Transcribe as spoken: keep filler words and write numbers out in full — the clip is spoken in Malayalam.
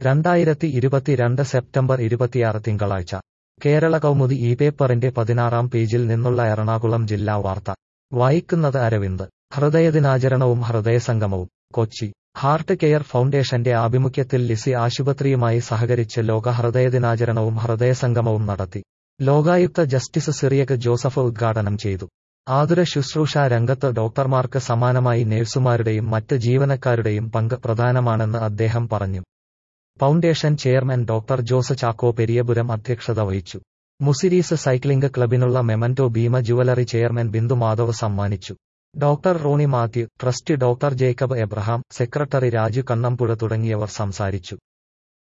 രണ്ടായിരത്തി ഇരുപത്തിരണ്ട് സെപ്റ്റംബർ ഇരുപത്തിയാറ് തിങ്കളാഴ്ച കേരള കൗമുദി ഈ പേപ്പറിന്റെ പതിനാറാം പേജിൽ നിന്നുള്ള എറണാകുളം ജില്ലാ വാർത്ത വായിക്കുന്നത് അരവിന്ദ്. ഹൃദയദിനാചരണവും ഹൃദയസംഗമവും കൊച്ചി. ഹാർട്ട് കെയർ ഫൗണ്ടേഷന്റെ ആഭിമുഖ്യത്തിൽ ലിസി ആശുപത്രിയുമായി സഹകരിച്ച് ലോക ഹൃദയദിനാചരണവും ഹൃദയസംഗമവും നടത്തി. ലോകായുക്ത ജസ്റ്റിസ് സിറിയക് ജോസഫ് ഉദ്ഘാടനം ചെയ്തു. ആതുര ശുശ്രൂഷ രംഗത്ത് ഡോക്ടർമാർക്ക് സമാനമായി നഴ്സുമാരുടെയും മറ്റ് ജീവനക്കാരുടെയും പങ്ക് പ്രധാനമാണെന്ന് അദ്ദേഹം പറഞ്ഞു. Foundation chairman doctor Jose Chacko Periyapuram അധ്യക്ഷത വഹിച്ചു. മുസിരീസ് സൈക്ലിംഗ് ക്ലബിനുള്ള memento Bhima jewellery chairman Bindu Madhav സമ്മാനിച്ചു. Doctor Roni Mathew, trustee doctor Jacob Abraham, secretary Raju Kannampuzha തുടങ്ങിയവർ സംസാരിച്ചു.